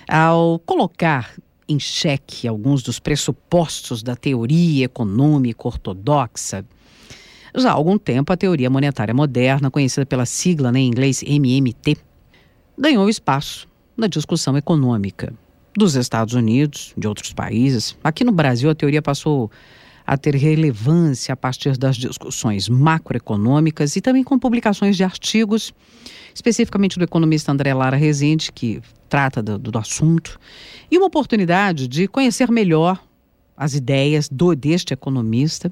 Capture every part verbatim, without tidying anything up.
ao colocar em xeque alguns dos pressupostos da teoria econômica ortodoxa. Já há algum tempo, a teoria monetária moderna, conhecida pela sigla, né, em inglês M M T, ganhou espaço na discussão econômica dos Estados Unidos, de outros países. Aqui no Brasil, a teoria passou a ter relevância a partir das discussões macroeconômicas e também com publicações de artigos, especificamente do economista André Lara Rezende, que trata do, do assunto, e uma oportunidade de conhecer melhor as ideias do, deste economista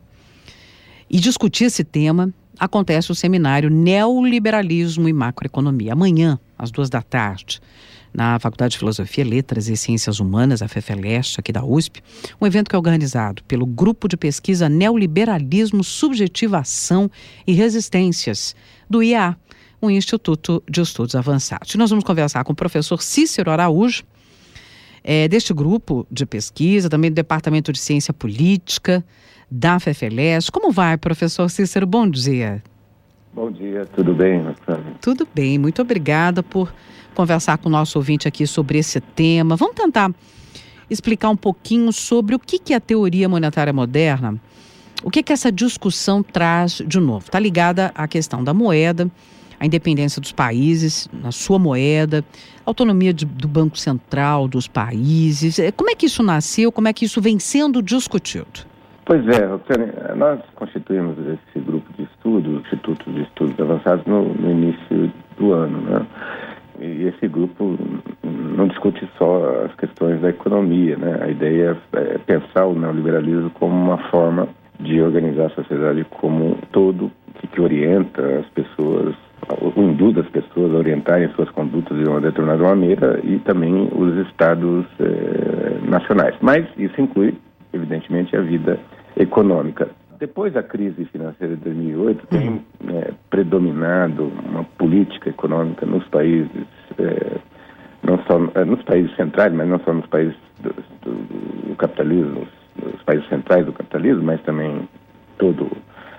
e discutir esse tema. Acontece o seminário Neoliberalismo e Macroeconomia, amanhã, às duas da tarde, na Faculdade de Filosofia, Letras e Ciências Humanas, a FEFELEST, aqui da U S P, um evento que é organizado pelo Grupo de Pesquisa Neoliberalismo, Subjetivação e Resistências, do I A, o Instituto de Estudos Avançados. E nós vamos conversar com o professor Cícero Araújo, é, deste grupo de pesquisa, também do Departamento de Ciência Política, da FEFELEST. Como vai, professor Cícero? Bom dia. Bom dia, tudo bem, Marcelo? Tudo bem, muito obrigada por conversar com o nosso ouvinte aqui sobre esse tema. Vamos tentar explicar um pouquinho sobre o que, que é a teoria monetária moderna, o que, que essa discussão traz de novo. Está ligada à questão da moeda, a independência dos países, na sua moeda, autonomia de, do Banco Central dos países. Como é que isso nasceu? Como é que isso vem sendo discutido? Pois é, nós constituímos esse grupo de estudos, Instituto de Estudos Avançados, no, no início do ano, né? E esse grupo não discute só as questões da economia, né? A ideia é pensar o neoliberalismo como uma forma de organizar a sociedade como um todo, que, que orienta as pessoas, induz as pessoas a orientarem suas condutas de uma determinada maneira, e também os estados eh, nacionais. Mas isso inclui, evidentemente, a vida econômica. Depois da crise financeira de dois mil e oito, tem é, predominado uma política econômica nos países, é, não só é, nos países centrais, mas não só nos países do, do, do capitalismo, os países centrais do capitalismo, mas também todo,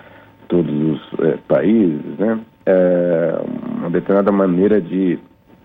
todos os é, países, né? É, uma determinada maneira de,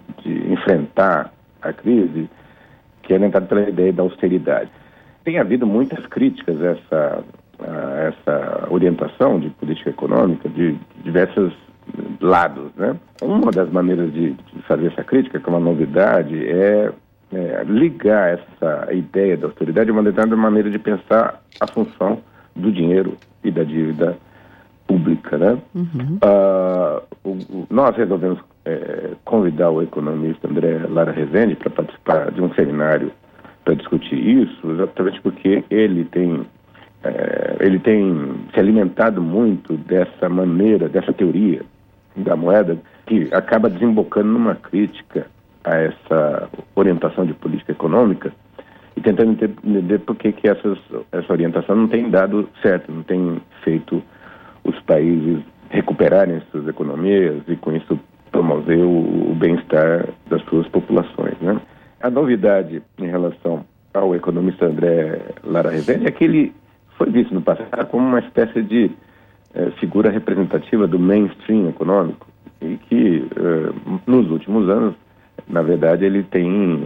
de enfrentar a crise, que é orientada pela ideia da austeridade. Tem havido muitas críticas a essa, a essa orientação de política econômica de diversos lados, né? Uma das maneiras de, de fazer essa crítica, que é uma novidade, é, é ligar essa ideia da austeridade a uma determinada maneira de pensar a função do dinheiro e da dívida pública, né? Uhum. Uh, o, o, nós resolvemos é, convidar o economista André Lara Rezende para participar de um seminário para discutir isso, exatamente porque ele tem, é, ele tem se alimentado muito dessa maneira, dessa teoria da moeda, que acaba desembocando numa crítica a essa orientação de política econômica e tentando entender por que que essas, essa orientação não tem dado certo, não tem feito os países recuperarem suas economias e, com isso, promover o, o bem-estar das suas populações, né? A novidade em relação ao economista André Lara Rezende é que ele foi visto no passado como uma espécie de eh, figura representativa do mainstream econômico e que, eh, nos últimos anos, na verdade, ele tem,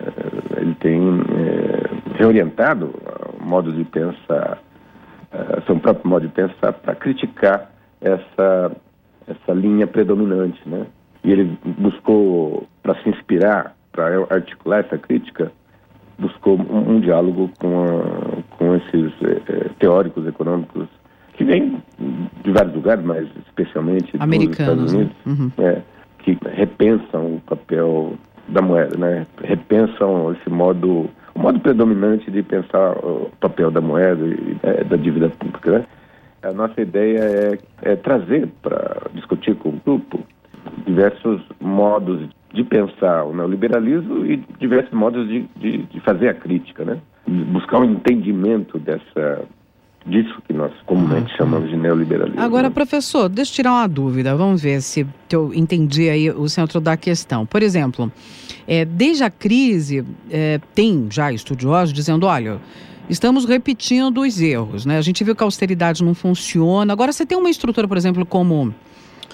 eh, ele tem eh, reorientado o modo de pensar, eh, seu próprio modo de pensar, para criticar essa, essa linha predominante, né? E ele buscou, para se inspirar, para articular essa crítica, buscou um, um diálogo com, a, com esses eh, teóricos econômicos que vêm de vários lugares, mas especialmente americanos, dos Estados Unidos, né? Uhum. é, que repensam o papel da moeda, né? Repensam esse modo, o modo predominante de pensar o papel da moeda e é, da dívida pública, né? A nossa ideia é, é trazer para discutir com o grupo diversos modos de pensar o neoliberalismo e diversos modos de, de, de fazer a crítica, né? Buscar um entendimento dessa, disso que nós comumente ah, chamamos de neoliberalismo. Agora, professor, deixa eu tirar uma dúvida. Vamos ver se eu entendi aí o centro da questão. Por exemplo, é, desde a crise, é, tem já estudiosos dizendo, olha, estamos repetindo os erros, né? A gente viu que a austeridade não funciona. Agora, você tem uma estrutura, por exemplo, como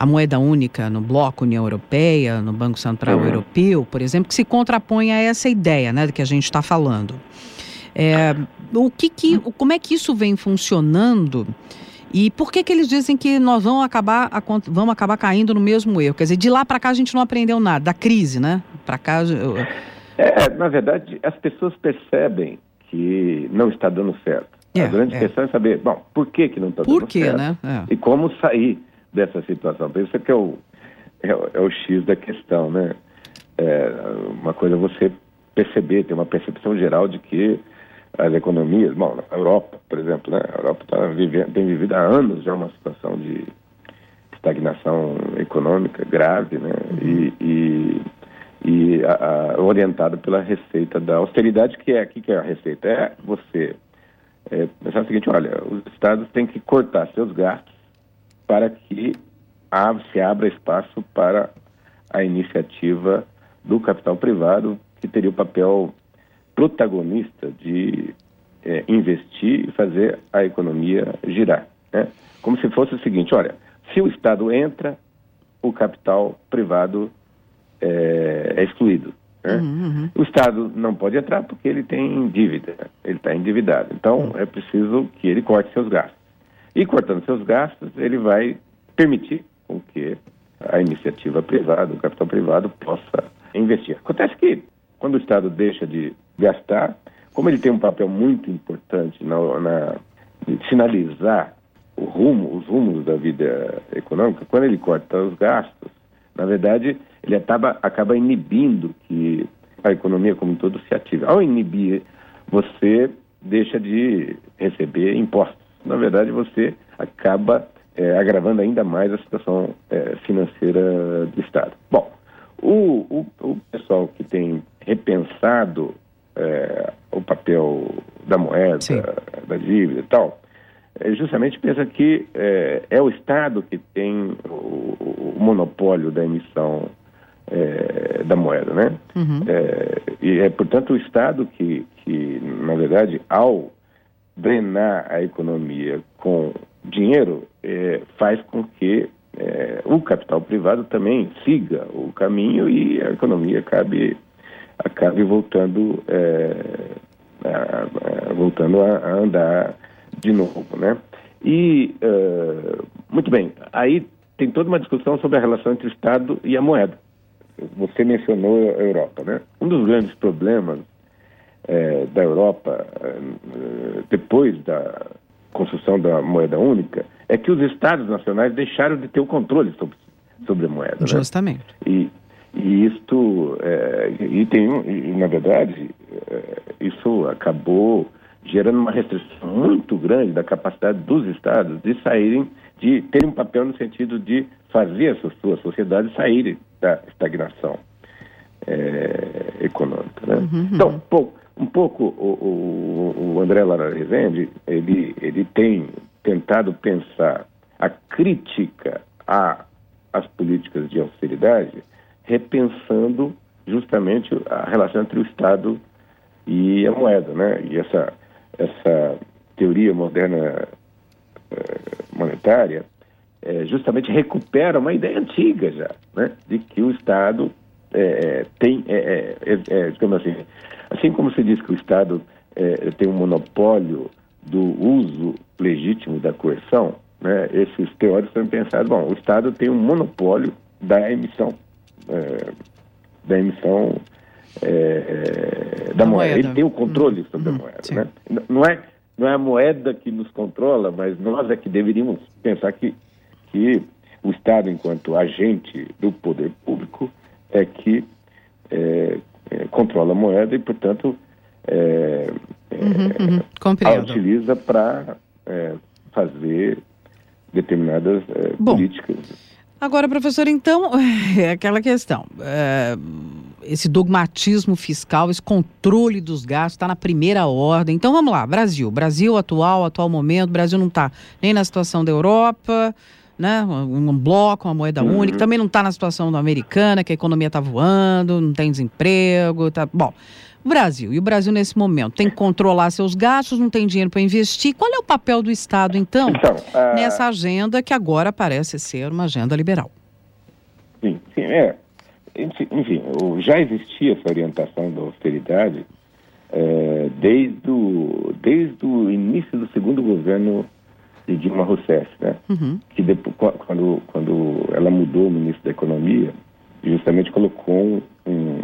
a moeda única no bloco União Europeia, no Banco Central uhum. Europeu, por exemplo, que se contrapõe a essa ideia, né, de que a gente está falando. É, o que que, como é que isso vem funcionando e por que que eles dizem que nós vamos acabar, vamos acabar caindo no mesmo erro? Quer dizer, de lá para cá a gente não aprendeu nada, da crise, né? Para cá... Eu... É, na verdade, as pessoas percebem que não está dando certo. É, a grande é. questão é saber, bom, por que que não está dando por quê, certo? Né? É. E como sair dessa situação. Isso que é o, é, o, é o X da questão, né? É, uma coisa é você perceber, ter uma percepção geral de que as economias, bom, na Europa, por exemplo, né? A Europa tá vivendo, tem vivido há anos já uma situação de estagnação econômica grave, né? E, e, e a, a, orientada pela receita da austeridade, que é aqui que é a receita. É você é, pensar o seguinte, olha, os estados têm que cortar seus gastos para que a, se abra espaço para a iniciativa do capital privado, que teria o papel protagonista de é, investir e fazer a economia girar, né? Como se fosse o seguinte, olha, se o Estado entra, o capital privado é, é excluído, né? Uhum, uhum. O Estado não pode entrar porque ele tem dívida, ele está endividado. Então, uhum. é preciso que ele corte seus gastos. E cortando seus gastos, ele vai permitir com que a iniciativa privada, o capital privado, possa investir. Acontece que, quando o Estado deixa de gastar, como ele tem um papel muito importante na, na de sinalizar o rumo, os rumos da vida econômica, quando ele corta os gastos, na verdade, ele acaba, acaba inibindo que a economia como um todo se ative. Ao inibir, você deixa de receber impostos. Na verdade, você acaba é, agravando ainda mais a situação é, financeira do Estado. Bom, o, o, o pessoal que tem repensado é, o papel da moeda, Sim. da dívida e tal, é, justamente pensa que é, é o Estado que tem o, o monopólio da emissão é, da moeda, né? Uhum. É, e é, portanto, o Estado que, que, na verdade, ao drenar a economia com dinheiro, é, faz com que é, o capital privado também siga o caminho e a economia acabe, acabe voltando, é, a, a, voltando a, a andar de novo, né? E, uh, muito bem, aí tem toda uma discussão sobre a relação entre o Estado e a moeda. Você mencionou a Europa, né? Um dos grandes problemas é, da Europa, é, depois da construção da moeda única, é que os Estados nacionais deixaram de ter o controle sobre, sobre a moeda. Justamente. Né? E, e isto, é, e tem, e, na verdade, é, isso acabou gerando uma restrição muito grande da capacidade dos Estados de saírem, de terem um papel no sentido de fazer as suas sociedades saírem da estagnação é, econômica, né? Uhum, então, um pouco, um pouco o, o, o André Lara Rezende, ele, ele tem tentado pensar a crítica às políticas de austeridade, repensando justamente a relação entre o Estado e a moeda, né? E essa, essa teoria moderna eh, monetária eh, justamente recupera uma ideia antiga já, né? De que o Estado eh, tem, eh, eh, eh, digamos assim, assim como se diz que o Estado eh, tem um monopólio do uso legítimo da coerção, né? Esses teóricos têm pensado, bom, o Estado tem um monopólio da emissão, eh, da emissão É, da moeda. moeda. Ele tem o controle hum, sobre hum, a moeda. Né? Não, é, não é a moeda que nos controla, mas nós é que deveríamos pensar que, que o Estado, enquanto agente do poder público, é que é, é, controla a moeda e, portanto, é, uhum, uhum, a utiliza para é, fazer determinadas é, Bom, políticas. Agora, professor, então, é aquela questão. É... Esse dogmatismo fiscal, esse controle dos gastos está na primeira ordem. Então vamos lá, Brasil. Brasil atual, atual momento. Brasil não está nem na situação da Europa, né? Um, um bloco, uma moeda Uhum. única. Também não está na situação da americana, que a economia está voando, não tem desemprego. Tá... Bom, o Brasil. E o Brasil, nesse momento, tem que controlar seus gastos, não tem dinheiro para investir. Qual é o papel do Estado, então, então uh... nessa agenda que agora parece ser uma agenda liberal? Sim, sim, é. Enfim, já existia essa orientação da austeridade é, desde, o, desde o início do segundo governo de Dilma Rousseff, né? Uhum. Que depois, quando, quando ela mudou o ministro da Economia, justamente colocou um,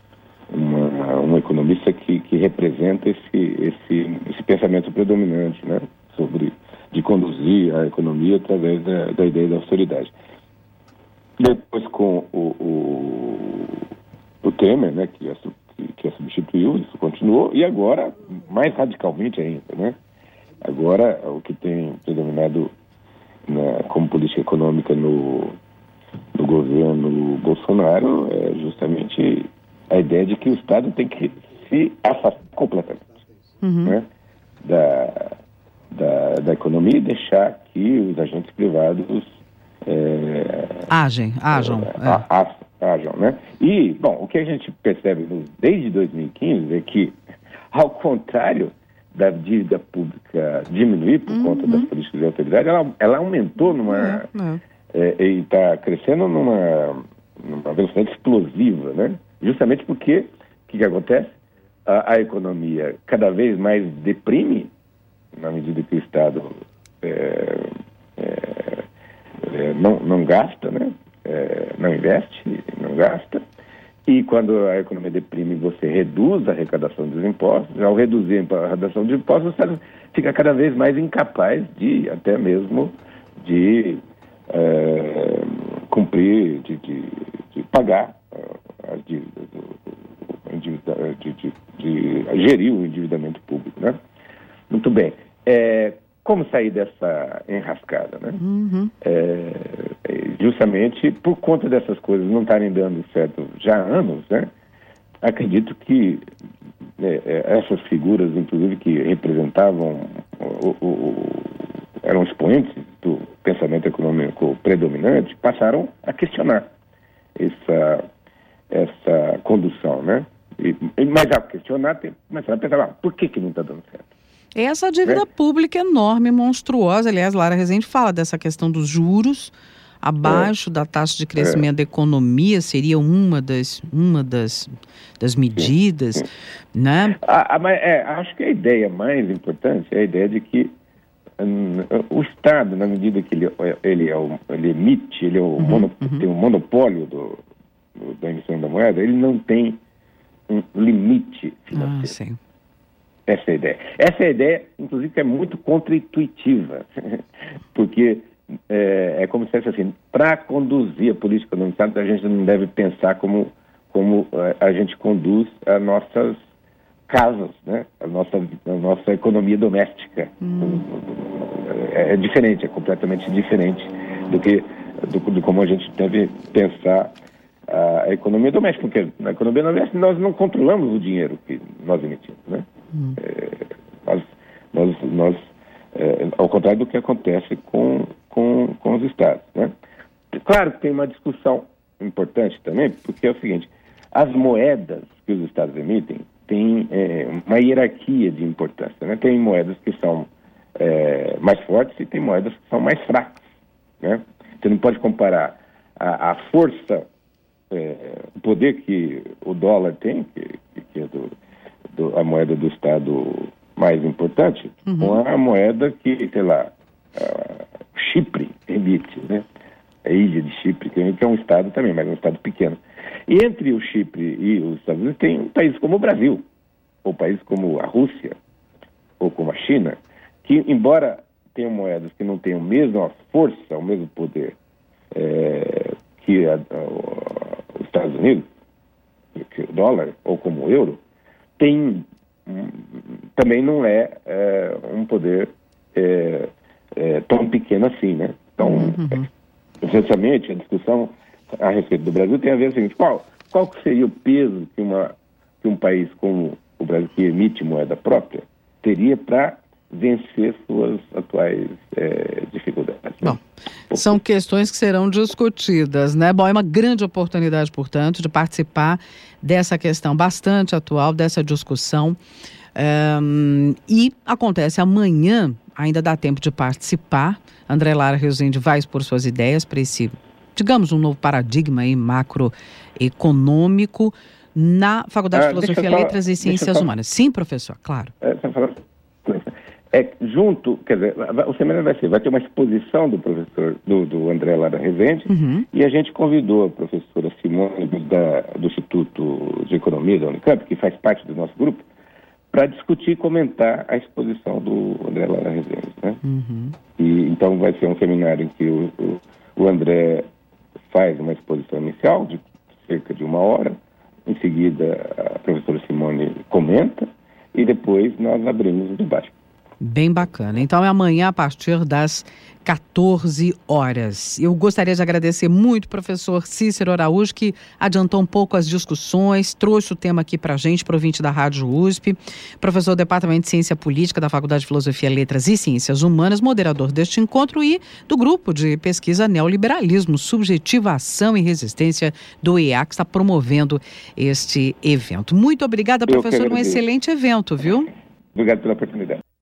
uma, um economista que, que representa esse, esse, esse pensamento predominante, né? Sobre de conduzir a economia através da, da ideia da austeridade. Depois com o, o, o Temer, né, que a, que a substituiu, isso continuou, e agora, mais radicalmente ainda, né? Agora, o que tem predominado na, como política econômica no, no governo Bolsonaro é justamente a ideia de que o Estado tem que se afastar completamente, uhum. né, da, da, da economia e deixar que os agentes privados É, agem, ajam. É, a, a, ajam, né? E, bom, o que a gente percebe desde dois mil e quinze é que, ao contrário da dívida pública diminuir por uhum. conta das políticas de austeridade, ela, ela aumentou numa... Uhum. É, e está crescendo numa, numa velocidade explosiva, né? Justamente porque, o que, que acontece? A, a economia cada vez mais deprime, na medida que o Estado... É, é, É, não, não gasta, né? É, não investe, não gasta. E quando a economia deprime, você reduz a arrecadação dos impostos. Ao reduzir a arrecadação dos impostos, você fica cada vez mais incapaz de, até mesmo, de é, cumprir, de, de, de pagar uh, as dívidas, de, de, de, de gerir o endividamento público, né? Muito bem. É, Como sair dessa enrascada, né? Uhum. É, justamente por conta dessas coisas não estarem dando certo já há anos, né? Acredito que é, essas figuras, inclusive, que representavam, o, o, o, eram expoentes do pensamento econômico predominante, passaram a questionar essa, essa condução, né? E, mas ao questionar, começaram a pensar, ah, por que que não está dando certo? Essa dívida é. pública enorme, monstruosa. Aliás, Lara Rezende fala dessa questão dos juros abaixo é. da taxa de crescimento é. da economia, seria uma das, uma das, das medidas, sim, sim. né? Ah, mas, é, acho que a ideia mais importante é a ideia de que hum, o Estado, na medida que ele, ele, é o, ele emite, ele é o uhum, mono, uhum. tem um monopólio do, do, da emissão da moeda, ele não tem um limite financeiro. Ah, sim. Essa é a ideia. Essa é a ideia, inclusive, que é muito contra-intuitiva, porque é, é como se fosse assim, para conduzir a política do Estado, a gente não deve pensar como, como a gente conduz as nossas casas, né? a, nossa, a nossa economia doméstica. Hum. É, é diferente, é completamente diferente do que do, do como a gente deve pensar a economia doméstica, porque na economia doméstica nós não controlamos o dinheiro que nós emitimos, né? Hum. É, nós, nós, nós é, ao contrário do que acontece com, com, com os estados, né? Claro que tem uma discussão importante também, porque é o seguinte, as moedas que os estados emitem têm é, uma hierarquia de importância, né? Tem moedas que são é, mais fortes e tem moedas que são mais fracas, né? Você não pode comparar a, a força, é, o poder que o dólar tem, que, que é do Do, a moeda do Estado mais importante, uhum. com a moeda que, sei lá, Chipre emite, né? A ilha de Chipre, que é um Estado também, mas é um Estado pequeno. E entre o Chipre e os Estados Unidos tem um país como o Brasil, ou países como a Rússia, ou como a China, que, embora tenham moedas que não tenham a mesma força, o mesmo poder é, que a, a, os Estados Unidos, que o dólar, ou como o euro, tem, também não é, é um poder é, é, tão pequeno assim, né? Então, uhum. essencialmente, a discussão a respeito do Brasil tem a ver com o seguinte, qual, qual seria o peso que, uma, que um país como o Brasil, que emite moeda própria, teria para vencer suas atuais é, dificuldades. Bom, São questões que serão discutidas, né? Bom, é uma grande oportunidade, portanto, de participar dessa questão bastante atual, dessa discussão. Um, e acontece amanhã, ainda dá tempo de participar. André Lara Rezende vai expor suas ideias para esse, digamos, um novo paradigma aí macroeconômico na Faculdade Ah, de Filosofia, só, Letras e Ciências só, Humanas. Sim, professor, claro. É, é, junto, quer dizer, o seminário vai ser, vai ter uma exposição do professor, do, do André Lara Rezende, uhum. E a gente convidou a professora Simone da, do Instituto de Economia da Unicamp, que faz parte do nosso grupo, para discutir e comentar a exposição do André Lara Rezende, né? Uhum. E, então vai ser um seminário em que o, o, o André faz uma exposição inicial de cerca de uma hora, em seguida a professora Simone comenta e depois nós abrimos o debate. Bem bacana. Então é amanhã a partir das quatorze horas. Eu gostaria de agradecer muito o professor Cícero Araújo, que adiantou um pouco as discussões, trouxe o tema aqui para a gente, para o ouvinte da Rádio U S P, professor do Departamento de Ciência Política da Faculdade de Filosofia, Letras e Ciências Humanas, moderador deste encontro e do grupo de pesquisa Neoliberalismo, Subjetivação e Resistência do I E A, que está promovendo este evento. Muito obrigada, professor, um excelente evento, viu? Obrigado pela oportunidade.